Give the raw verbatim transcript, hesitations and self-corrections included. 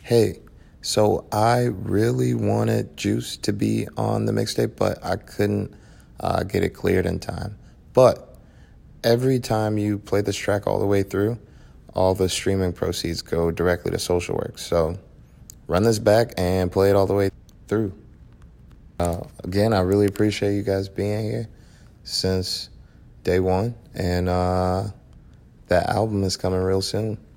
Hey, so I really wanted Juice to be on the mixtape, but I couldn't uh, get it cleared in time. But every time you play this track all the way through, all the streaming proceeds go directly to social work. So run this back and play it all the way through. Uh, again, I really appreciate you guys being here since day one. And uh, that album is coming real soon.